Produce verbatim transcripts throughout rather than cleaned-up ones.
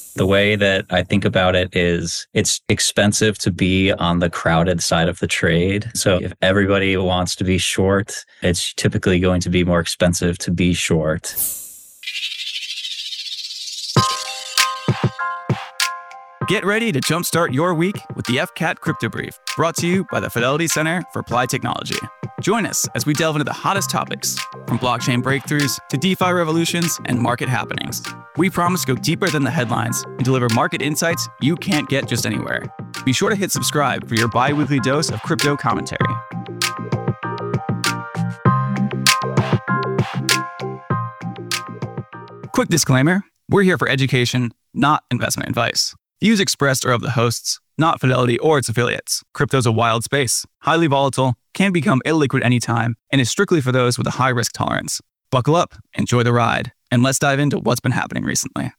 The way that I think about it is it's expensive to be on the crowded side of the trade. So if everybody wants to be short, it's typically going to be more expensive to be short. Get ready to jumpstart your week with the F C A T Crypto Brief, brought to you by the Fidelity Center for Applied Technology. Join us as we delve into the hottest topics, from blockchain breakthroughs to DeFi revolutions and market happenings. We promise to go deeper than the headlines and deliver market insights you can't get just anywhere. Be sure to hit subscribe for your bi-weekly dose of crypto commentary. Quick disclaimer, we're here for education, not investment advice. Views expressed are of the hosts, not Fidelity or its affiliates. Crypto's a wild space, highly volatile, can become illiquid anytime, and is strictly for those with a high risk tolerance. Buckle up, enjoy the ride, and let's dive into what's been happening recently.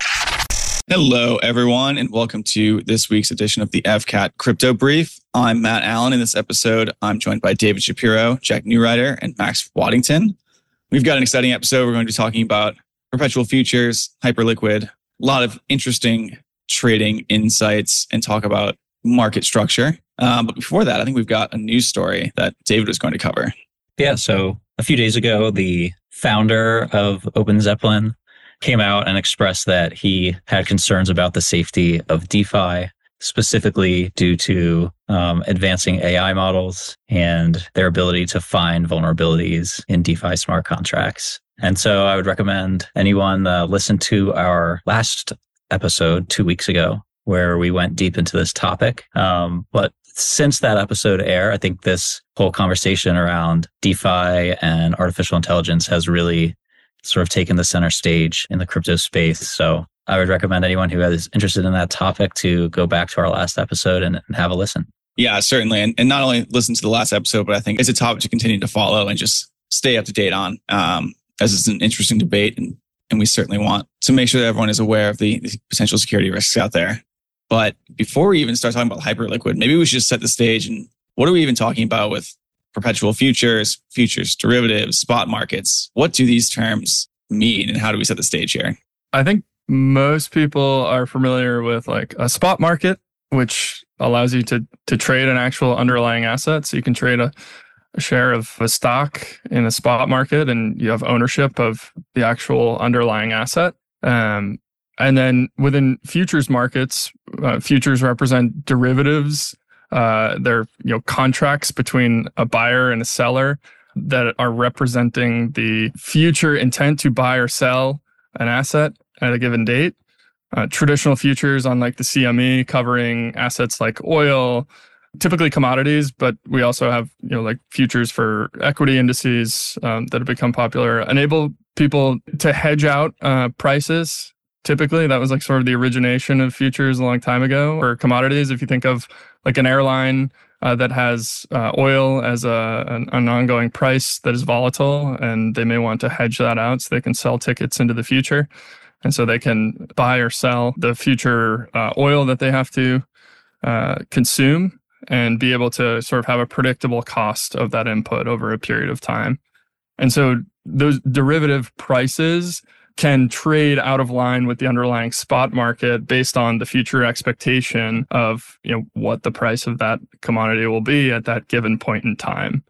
Hello, everyone, and welcome to this week's edition of the F C A T Crypto Brief. I'm Matt Allen. In this episode, I'm joined by David Shapiro, Jack Newrider, and Max Waddington. We've got an exciting episode. We're going to be talking about perpetual futures, hyperliquid, a lot of interesting trading insights, and talk about market structure. Um, but before that, I think we've got a news story that David was going to cover. Yeah, so a few days ago, the founder of OpenZeppelin came out and expressed that he had concerns about the safety of DeFi, specifically due to um, advancing A I models and their ability to find vulnerabilities in DeFi smart contracts. And so I would recommend anyone uh, listen to our last episode two weeks ago, where we went deep into this topic. Um, but since that episode aired, I think this whole conversation around DeFi and artificial intelligence has really sort of taken the center stage in the crypto space. So I would recommend anyone who is interested in that topic to go back to our last episode and, and have a listen. Yeah, certainly. And, and not only listen to the last episode, but I think it's a topic to continue to follow and just stay up to date on, um, as it's an interesting debate. And And we certainly want to make sure that everyone is aware of the, the potential security risks out there. But before we even start talking about hyperliquid, maybe we should just set the stage. And what are we even talking about with perpetual futures, futures, derivatives, spot markets? What do these terms mean, and how do we set the stage here? I think most people are familiar with like a spot market, which allows you to to trade an actual underlying asset. So you can trade a a share of a stock in a spot market, and you have ownership of the actual underlying asset. Um, and then within futures markets, uh, futures represent derivatives. Uh, they're you know contracts between a buyer and a seller that are representing the future intent to buy or sell an asset at a given date. Uh, traditional futures on like the C M E covering assets like oil, typically commodities, but we also have, you know, like futures for equity indices um, that have become popular, enable people to hedge out uh, prices. Typically, that was like sort of the origination of futures a long time ago. Or commodities, if you think of like an airline uh, that has uh, oil as a an, an ongoing price that is volatile, and they may want to hedge that out so they can sell tickets into the future. And so they can buy or sell the future uh, oil that they have to uh, consume, and be able to sort of have a predictable cost of that input over a period of time. And so those derivative prices can trade out of line with the underlying spot market based on the future expectation of, you know, what the price of that commodity will be at that given point in time.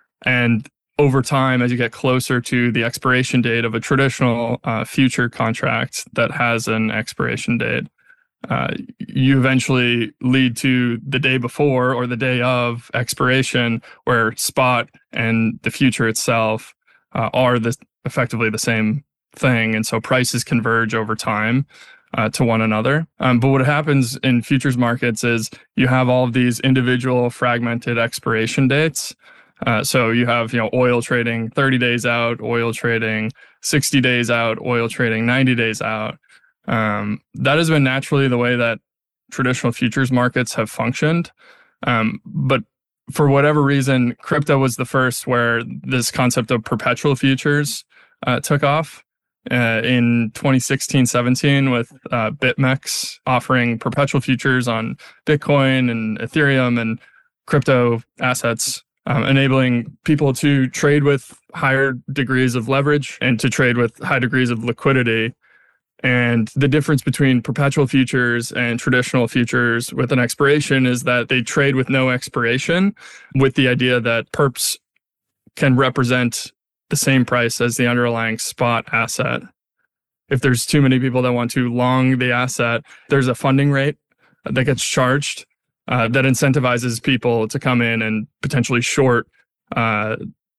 And over time, as you get closer to the expiration date of a traditional uh, future contract that has an expiration date, Uh, you eventually lead to the day before or the day of expiration, where spot and the future itself uh, are the, effectively the same thing. And so prices converge over time uh, to one another. Um, but what happens in futures markets is you have all of these individual fragmented expiration dates. Uh, so you have, you know, oil trading thirty days out, oil trading sixty days out, oil trading ninety days out. Um, that has been naturally the way that traditional futures markets have functioned. Um, but for whatever reason, crypto was the first where this concept of perpetual futures uh, took off uh, in twenty sixteen seventeen with uh, BitMEX offering perpetual futures on Bitcoin and Ethereum and crypto assets, um, enabling people to trade with higher degrees of leverage and to trade with high degrees of liquidity. And the difference between perpetual futures and traditional futures with an expiration is that they trade with no expiration, with the idea that perps can represent the same price as the underlying spot asset. If there's too many people that want to long the asset, there's a funding rate that gets charged uh, that incentivizes people to come in and potentially short, uh,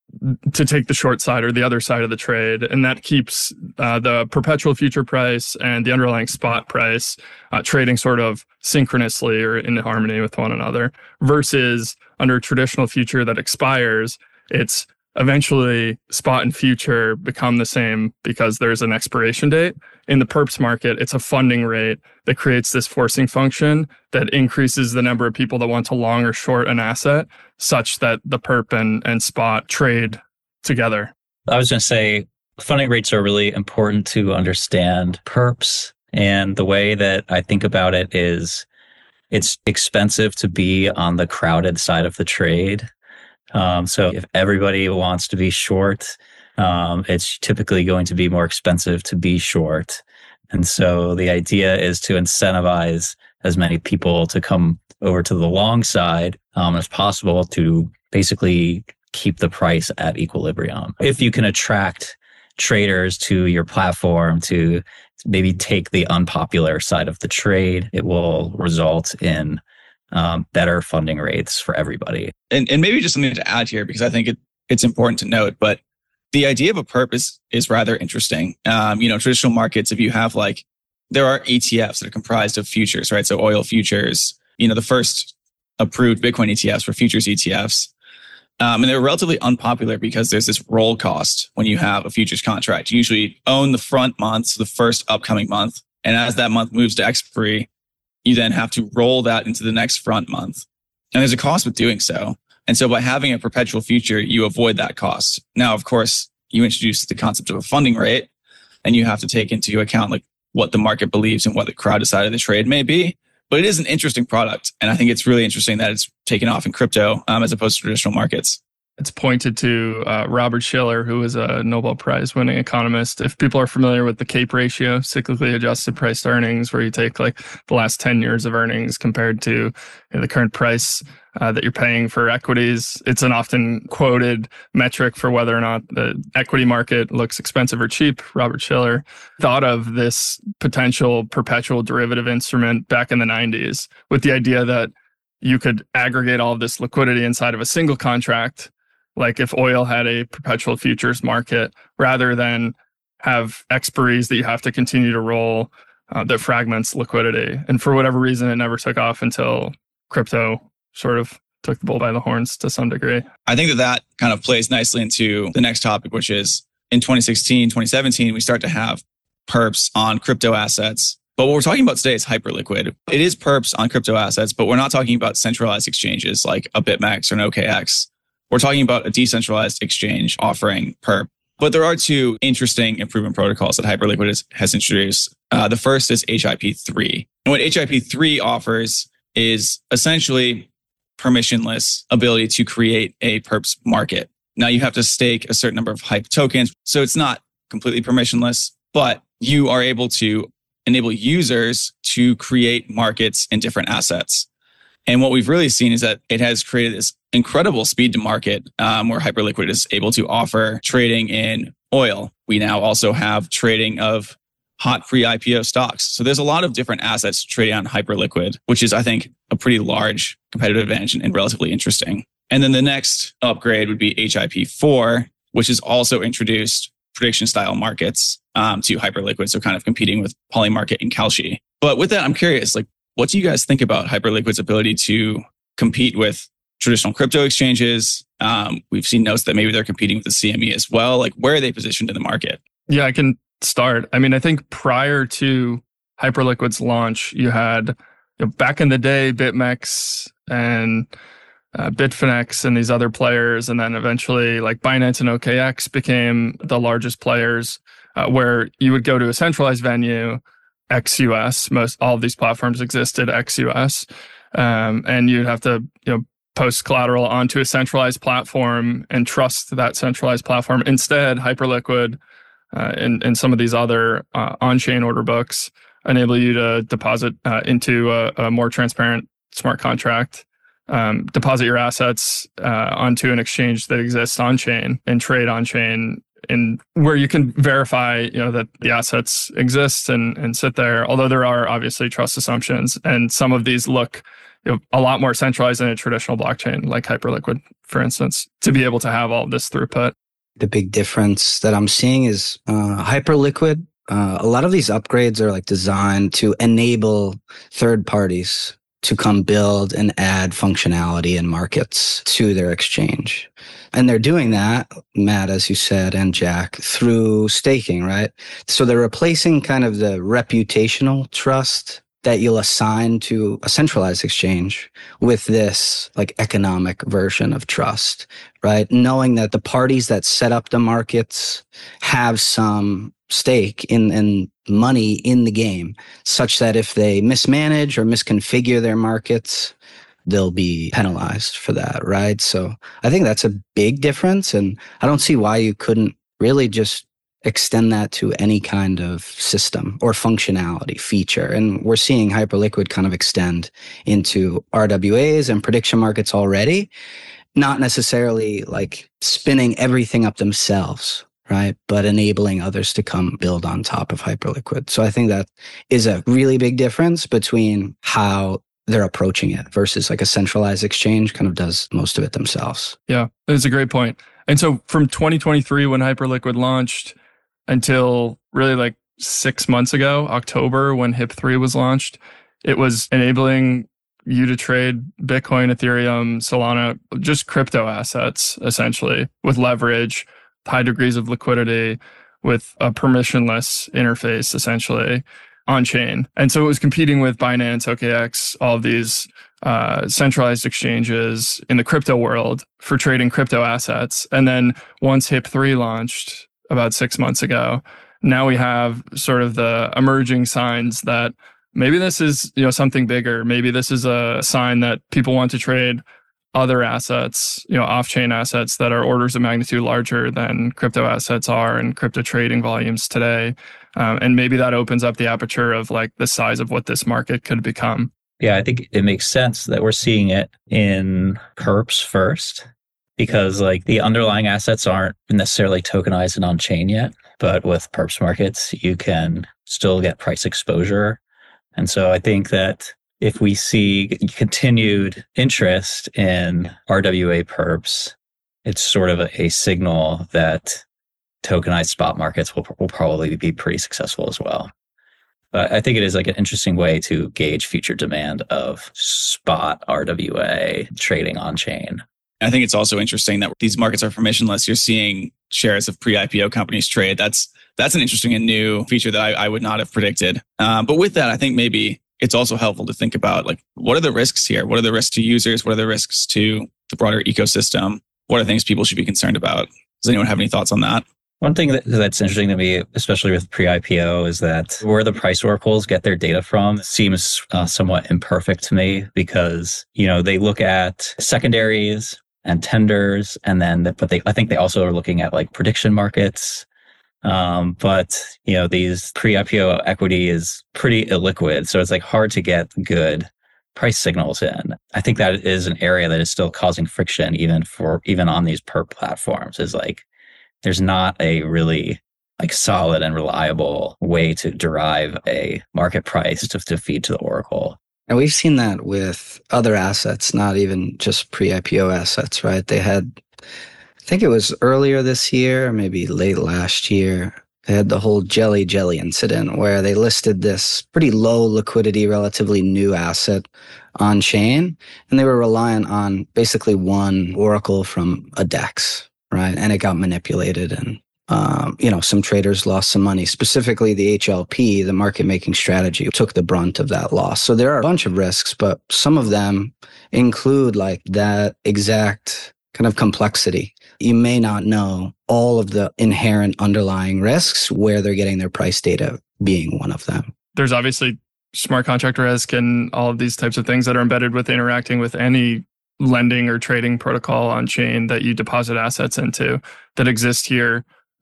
to take the short side or the other side of the trade. And that keeps uh, the perpetual future price and the underlying spot price uh, trading sort of synchronously or in harmony with one another, versus under a traditional future that expires, it's eventually spot and future become the same because there's an expiration date. In the perps market, it's a funding rate that creates this forcing function that increases the number of people that want to long or short an asset such that the perp and, and spot trade together. I was going to say funding rates are really important to understand perps. And the way that I think about it is it's expensive to be on the crowded side of the trade. Um, so if everybody wants to be short, um, it's typically going to be more expensive to be short. And so the idea is to incentivize as many people to come over to the long side um, as possible to basically keep the price at equilibrium. If you can attract traders to your platform to maybe take the unpopular side of the trade, it will result in Um, better funding rates for everybody. And and maybe just something to add here, because I think it, it's important to note, but the idea of a perp is, is rather interesting. Um, you know, traditional markets, if you have like, there are E T Fs that are comprised of futures, right? So oil futures, you know, the first approved Bitcoin E T Fs were futures E T Fs. Um, and they're relatively unpopular because there's this roll cost when you have a futures contract. You usually own the front month, so the first upcoming month. And as that month moves to expiry, you then have to roll that into the next front month. And there's a cost with doing so. And so by having a perpetual future, you avoid that cost. Now, of course, you introduce the concept of a funding rate, and you have to take into account like what the market believes and what the crowd decided the trade may be. But it is an interesting product. And I think it's really interesting that it's taken off in crypto um, as opposed to traditional markets. It's pointed to uh, Robert Shiller, who is a Nobel Prize winning economist. If people are familiar with the CAPE ratio, cyclically adjusted price to earnings, where you take like the last ten years of earnings compared to you know, the current price uh, that you're paying for equities, it's an often quoted metric for whether or not the equity market looks expensive or cheap. Robert Shiller thought of this potential perpetual derivative instrument back in the nineties with the idea that you could aggregate all of this liquidity inside of a single contract, like if oil had a perpetual futures market, rather than have expiries that you have to continue to roll uh, that fragments liquidity. And for whatever reason, it never took off until crypto sort of took the bull by the horns to some degree. I think that that kind of plays nicely into the next topic, which is in twenty sixteen, twenty seventeen, we start to have perps on crypto assets. But what we're talking about today is hyperliquid. It is perps on crypto assets, but we're not talking about centralized exchanges like a BitMEX or an O K X. We're talking about a decentralized exchange offering perp. But there are two interesting improvement protocols that Hyperliquid has, has introduced. Uh, the first is H I P three. And what H I P three offers is essentially permissionless ability to create a perps market. Now you have to stake a certain number of Hype tokens. So it's not completely permissionless, but you are able to enable users to create markets in different assets. And what we've really seen is that it has created this incredible speed to market um, where Hyperliquid is able to offer trading in oil. We now also have trading of hot pre-I P O stocks. So there's a lot of different assets trading on Hyperliquid, which is, I think, a pretty large competitive advantage and, and relatively interesting. And then the next upgrade would be H I P four, which has also introduced prediction style markets um, to Hyperliquid. So kind of competing with Polymarket and Kalshi. But with that, I'm curious, like, what do you guys think about Hyperliquid's ability to compete with traditional crypto exchanges? Um, we've seen notes that maybe they're competing with the C M E as well. Like, where are they positioned in the market? Yeah, I can start. I mean, I think prior to Hyperliquid's launch, you had, you know, back in the day, BitMEX and uh, Bitfinex and these other players. And then eventually like Binance and O K X became the largest players uh, where you would go to a centralized venue, ex U S. Most all of these platforms existed ex U S. Um, and you'd have to, you know, post collateral onto a centralized platform and trust that centralized platform. Instead, Hyperliquid uh, and, and some of these other uh, on-chain order books enable you to deposit uh, into a, a more transparent smart contract, um, deposit your assets uh, onto an exchange that exists on-chain and trade on-chain, and where you can verify, you know, that the assets exist and, and sit there. Although there are obviously trust assumptions, and some of these look, you know, a lot more centralized than a traditional blockchain, like Hyperliquid, for instance, to be able to have all of this throughput. The big difference that I'm seeing is uh, Hyperliquid. Uh, a lot of these upgrades are like designed to enable third parties to come build and add functionality and markets to their exchange. And they're doing that, Matt, as you said, and Jack, through staking, right? So they're replacing kind of the reputational trust that you'll assign to a centralized exchange with this like economic version of trust, right? Knowing that the parties that set up the markets have some stake in, in money in the game, such that if they mismanage or misconfigure their markets, they'll be penalized for that, right? So I think that's a big difference. And I don't see why you couldn't really just extend that to any kind of system or functionality feature. And we're seeing Hyperliquid kind of extend into R W As and prediction markets already, not necessarily like spinning everything up themselves, right? But enabling others to come build on top of Hyperliquid. So I think that is a really big difference between how they're approaching it versus like a centralized exchange kind of does most of it themselves. Yeah, that's a great point. And so from twenty twenty-three, when Hyperliquid launched, until really like six months ago, October, when H I P three was launched, it was enabling you to trade Bitcoin, Ethereum, Solana, just crypto assets, essentially, with leverage, high degrees of liquidity, with a permissionless interface, essentially, on-chain. And so it was competing with Binance, O K X, all of these uh, centralized exchanges in the crypto world for trading crypto assets. And then once H I P three launched about six months ago, now we have sort of the emerging signs that maybe this is, you know, something bigger. Maybe this is a sign that people want to trade other assets, you know, off-chain assets that are orders of magnitude larger than crypto assets are and crypto trading volumes today. Um, and maybe that opens up the aperture of like the size of what this market could become. Yeah, I think it makes sense that we're seeing it in perps first, because like the underlying assets aren't necessarily tokenized and on-chain yet, but with perps markets, you can still get price exposure. And so I think that if we see continued interest in R W A perps, it's sort of a, a signal that tokenized spot markets will, will probably be pretty successful as well. But I think it is like an interesting way to gauge future demand of spot R W A trading on-chain. I think it's also interesting that these markets are permissionless. You're seeing shares of pre-I P O companies trade. That's that's an interesting and new feature that I, I would not have predicted. Um, but with that, I think maybe it's also helpful to think about like, what are the risks here? What are the risks to users? What are the risks to the broader ecosystem? What are things people should be concerned about? Does anyone have any thoughts on that? One thing that, that's interesting to me, especially with pre-I P O, is that where the price oracles get their data from seems uh, somewhat imperfect to me, because, you know, they look at secondaries and tenders, and then, but they, I think they also are looking at like prediction markets. Um, but, you know, these pre-I P O equity is pretty illiquid. So it's like hard to get good price signals in. I think that is an area that is still causing friction even for, even on these perp platforms, is like, there's not a really like solid and reliable way to derive a market price to, to feed to the oracle. And we've seen that with other assets, not even just pre-I P O assets, right? They had, I think it was earlier this year, or maybe late last year, they had the whole Jelly Jelly incident where they listed this pretty low liquidity, relatively new asset on chain, and they were reliant on basically one oracle from a DEX, right? And it got manipulated, and Um, you know, some traders lost some money. Specifically, the H L P, the market making strategy, took the brunt of that loss. So there are a bunch of risks, but some of them include like that exact kind of complexity. You may not know all of the inherent underlying risks, where they're getting their price data being one of them. There's obviously smart contract risk and all of these types of things that are embedded with interacting with any lending or trading protocol on chain that you deposit assets into that exist here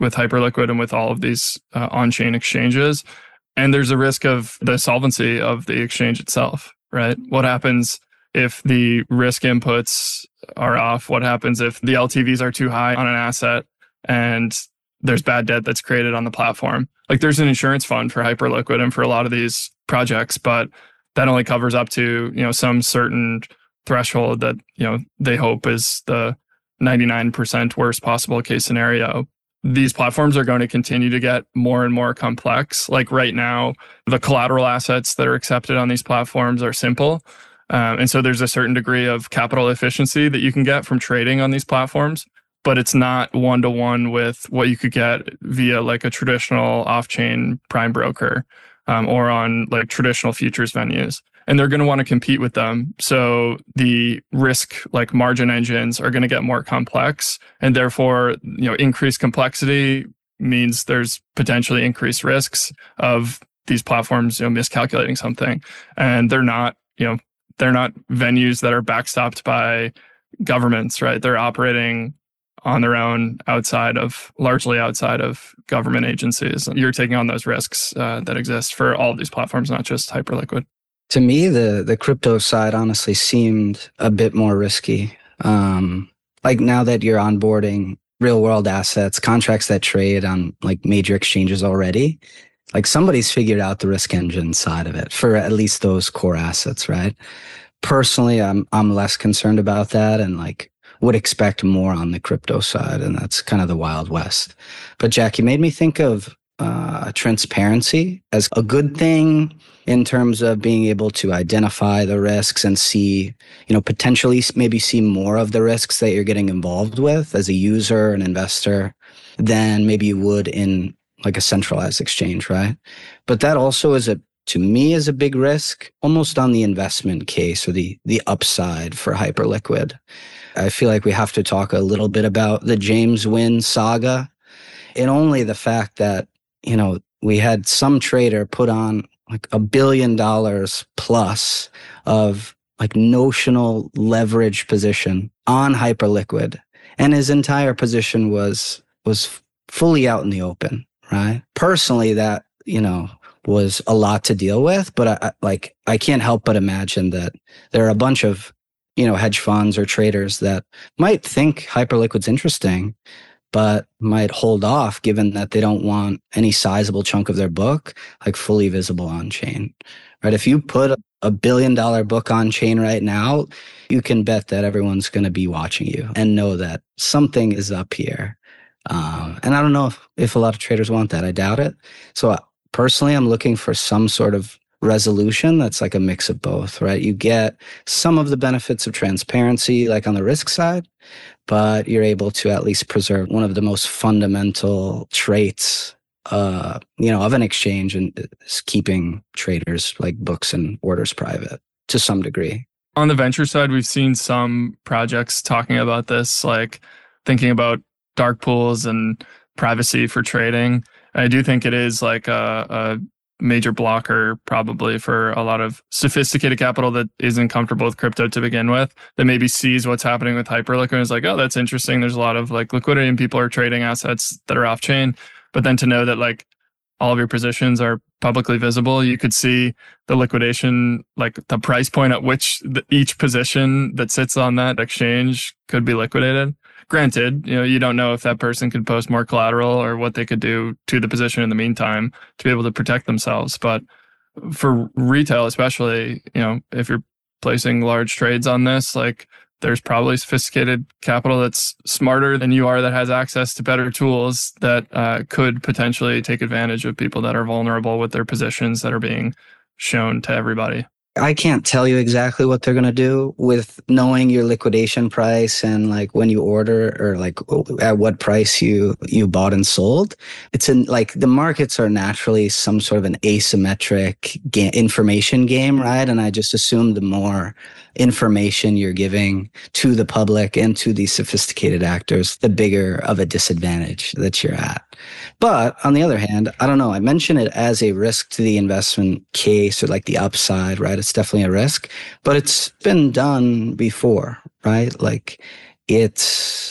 with Hyperliquid and with all of these uh, on-chain exchanges. And there's a risk of the solvency of the exchange itself, right? What happens if the risk inputs are off? What happens if the L T Vs are too high on an asset and there's bad debt that's created on the platform? Like there's an insurance fund for Hyperliquid and for a lot of these projects, but that only covers up to, you know, some certain threshold that, you know, they hope is the ninety-nine percent worst possible case scenario. These platforms are going to continue to get more and more complex. Like right now, the collateral assets that are accepted on these platforms are simple. Um, and so there's a certain degree of capital efficiency that you can get from trading on these platforms, but it's not one-to-one with what you could get via like a traditional off-chain prime broker um, or on like traditional futures venues. And they're going to want to compete with them. So the risk like margin engines are going to get more complex, and therefore, you know, increased complexity means there's potentially increased risks of these platforms, you know, miscalculating something. And they're not, you know, they're not venues that are backstopped by governments, right? They're operating on their own outside of, largely outside of government agencies. You're taking on those risks uh, that exist for all of these platforms, not just Hyperliquid. To me, the the crypto side honestly seemed a bit more risky. Um, like now that you're onboarding real world assets, contracts that trade on like major exchanges already, like somebody's figured out the risk engine side of it for at least those core assets, right? Personally, I'm I'm less concerned about that and like would expect more on the crypto side, and that's kind of the Wild West. But Jack, you made me think of uh, transparency as a good thing in terms of being able to identify the risks and see, you know, potentially maybe see more of the risks that you're getting involved with as a user, an investor, than maybe you would in like a centralized exchange, right? But that also is a, to me, is a big risk almost on the investment case or the the upside for Hyperliquid. I feel like we have to talk a little bit about the James Wynn saga, and only the fact that, you know, we had some trader put on like a billion dollars plus of like notional leverage position on Hyperliquid, and his entire position was was fully out in the open, right? Personally, that, you know, was a lot to deal with, but I, like I can't help but imagine that there are a bunch of, you know, hedge funds or traders that might think Hyperliquid's interesting, but might hold off given that they don't want any sizable chunk of their book like fully visible on chain, right? If you put a billion dollar book on chain right now, you can bet that everyone's going to be watching you and know that something is up here. Um, and I don't know if, if a lot of traders want that. I doubt it. So personally, I'm looking for some sort of resolution that's like a mix of both, right? You get some of the benefits of transparency, like on the risk side, but you're able to at least preserve one of the most fundamental traits, uh, you know, of an exchange, and is keeping traders like books and orders private to some degree. On the venture side, we've seen some projects talking about this, like thinking about dark pools and privacy for trading. I do think it is like a, a major blocker probably for a lot of sophisticated capital that isn't comfortable with crypto to begin with, that maybe sees what's happening with Hyperliquid and is like, oh, that's interesting. There's a lot of like liquidity and people are trading assets that are off chain. But then to know that like all of your positions are publicly visible, you could see the liquidation, like the price point at which the, each position that sits on that exchange could be liquidated. Granted, you know, you don't know if that person could post more collateral or what they could do to the position in the meantime to be able to protect themselves. But for retail, especially, you know, if you're placing large trades on this, like there's probably sophisticated capital that's smarter than you are that has access to better tools that uh, could potentially take advantage of people that are vulnerable with their positions that are being shown to everybody. I can't tell you exactly what they're going to do with knowing your liquidation price and like when you order or like at what price you, you bought and sold. It's in like the markets are naturally some sort of an asymmetric ga- information game, right? And I just assume the more information you're giving to the public and to these sophisticated actors, the bigger of a disadvantage that you're at. But on the other hand, I don't know, I mention it as a risk to the investment case or like the upside, right? It's definitely a risk, but it's been done before, right? Like it's,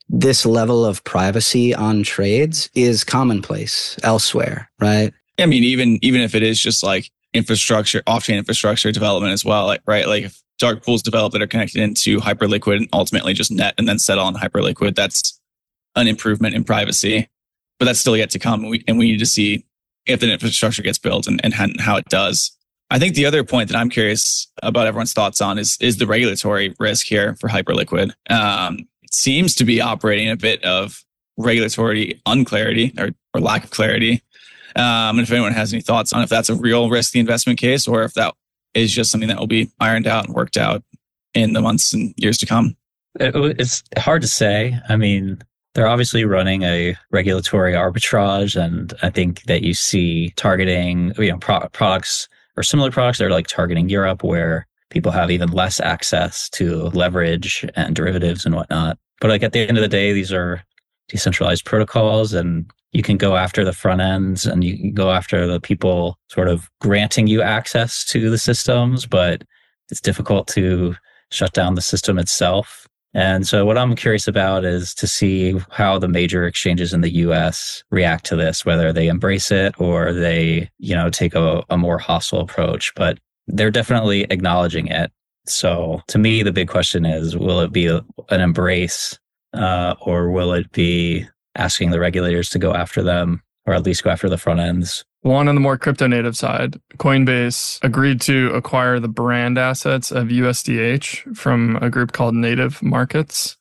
this level of privacy on trades is commonplace elsewhere, right? I mean, even even if it is just like infrastructure, off-chain infrastructure development as well, like right, like if dark pools develop that are connected into Hyperliquid and ultimately just net and then settle on Hyperliquid, that's an improvement in privacy. But that's still yet to come, and we, and we need to see if the infrastructure gets built and, and how it does. I think the other point that I'm curious about everyone's thoughts on is is the regulatory risk here for Hyperliquid. Um, it seems to be operating a bit of regulatory unclarity or, or lack of clarity. Um, and if anyone has any thoughts on if that's a real risky investment case or if that is just something that will be ironed out and worked out in the months and years to come. It, it's hard to say. I mean, they're obviously running a regulatory arbitrage, and I think that you see targeting, you know, pro- products or similar products that are like targeting Europe, where people have even less access to leverage and derivatives and whatnot. But like at the end of the day, these are decentralized protocols, and you can go after the front ends and you can go after the people sort of granting you access to the systems, but it's difficult to shut down the system itself. And so what I'm curious about is to see how the major exchanges in the U S react to this, whether they embrace it or they, you know, take a, a more hostile approach, but they're definitely acknowledging it. So to me, the big question is, will it be an embrace uh, or will it be asking the regulators to go after them, or at least go after the front ends? One on the more crypto native side, Coinbase agreed to acquire the brand assets of U S D H from a group called Native Markets.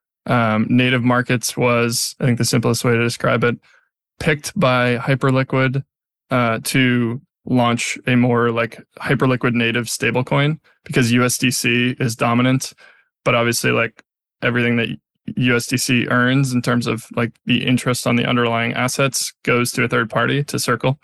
Um, Native Markets was, I think the simplest way to describe it, picked by Hyperliquid uh, to launch a more like Hyperliquid native stablecoin, because U S D C is dominant, but obviously like everything that U S D C earns in terms of like the interest on the underlying assets goes to a third party, to Circle.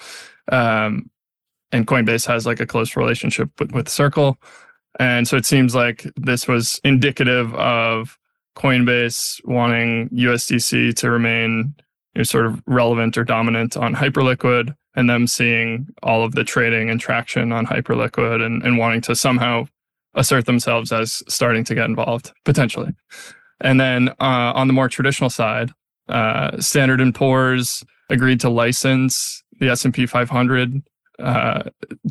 Um, and Coinbase has like a close relationship with, with Circle. And so it seems like this was indicative of Coinbase wanting U S D C to remain, you know, sort of relevant or dominant on Hyperliquid, and them seeing all of the trading and traction on Hyperliquid and, and wanting to somehow assert themselves as starting to get involved, potentially. And then uh, on the more traditional side, uh, Standard and Poor's agreed to license the S and P five hundred uh,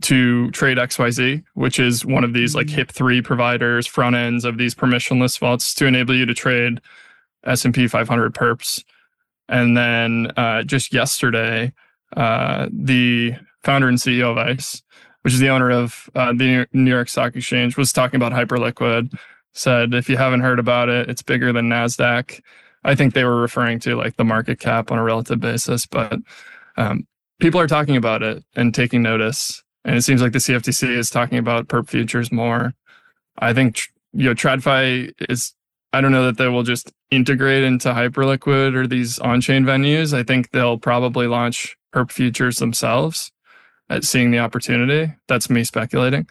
to trade X Y Z, which is one of these like H I P three providers, front ends of these permissionless vaults, to enable you to trade S and P five hundred perps. And then uh, just yesterday, uh, the founder and C E O of ICE, which is the owner of uh, the New York Stock Exchange, was talking about Hyperliquid. Said, if you haven't heard about it, it's bigger than NASDAQ. I think they were referring to like the market cap on a relative basis, but um, people are talking about it and taking notice. And it seems like the C F T C is talking about perp futures more. I think, you know, TradFi is, I don't know that they will just integrate into Hyperliquid or these on-chain venues. I think they'll probably launch perp futures themselves at seeing the opportunity. That's me speculating.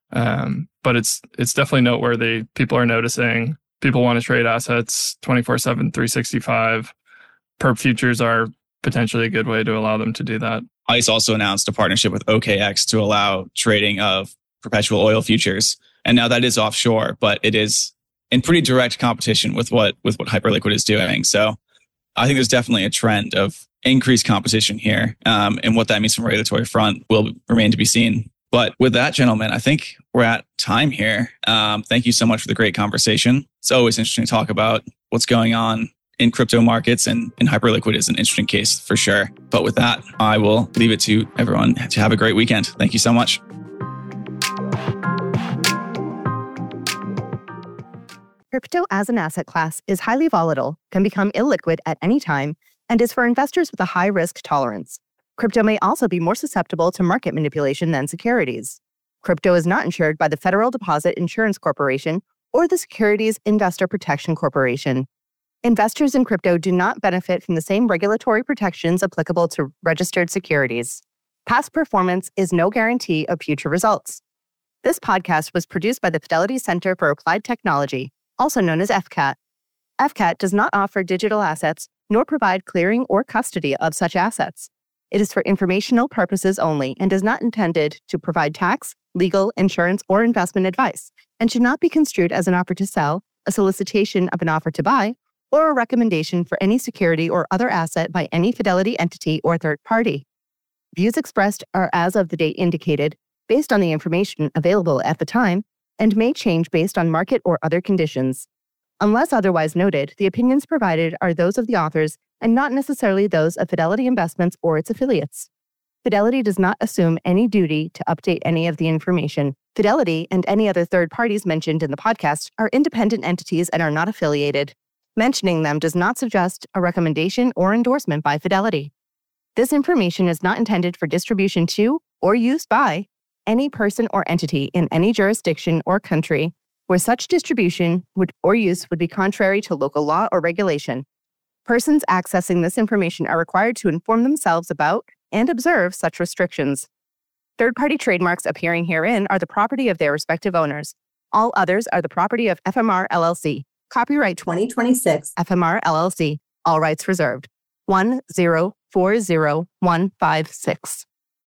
Um, but it's it's definitely noteworthy. People are noticing. People want to trade assets twenty-four seven, three sixty-five. Perp futures are potentially a good way to allow them to do that. ICE also announced a partnership with O K X to allow trading of perpetual oil futures. And now that is offshore, but it is in pretty direct competition with what with what Hyperliquid is doing. So I think there's definitely a trend of increased competition here. Um, and what that means from a regulatory front will remain to be seen. But with that, gentlemen, I think we're at time here. Um, thank you so much for the great conversation. It's always interesting to talk about what's going on in crypto markets, and, and Hyperliquid is an interesting case for sure. But with that, I will leave it to everyone to have a great weekend. Thank you so much. Crypto as an asset class is highly volatile, can become illiquid at any time, and is for investors with a high risk tolerance. Crypto may also be more susceptible to market manipulation than securities. Crypto is not insured by the Federal Deposit Insurance Corporation or the Securities Investor Protection Corporation. Investors in crypto do not benefit from the same regulatory protections applicable to registered securities. Past performance is no guarantee of future results. This podcast was produced by the Fidelity Center for Applied Technology, also known as F C A T. F C A T does not offer digital assets nor provide clearing or custody of such assets. It is for informational purposes only and is not intended to provide tax, legal, insurance, or investment advice, and should not be construed as an offer to sell, a solicitation of an offer to buy, or a recommendation for any security or other asset by any Fidelity entity or third party. Views expressed are as of the date indicated, based on the information available at the time, and may change based on market or other conditions. Unless otherwise noted, the opinions provided are those of the authors and not necessarily those of Fidelity Investments or its affiliates. Fidelity does not assume any duty to update any of the information. Fidelity and any other third parties mentioned in the podcast are independent entities and are not affiliated. Mentioning them does not suggest a recommendation or endorsement by Fidelity. This information is not intended for distribution to or use by any person or entity in any jurisdiction or country where such distribution would or use would be contrary to local law or regulation. Persons accessing this information are required to inform themselves about and observe such restrictions. Third-party trademarks appearing herein are the property of their respective owners. All others are the property of F M R L L C. Copyright twenty twenty-six F M R L L C. All rights reserved. one zero four zero one five six.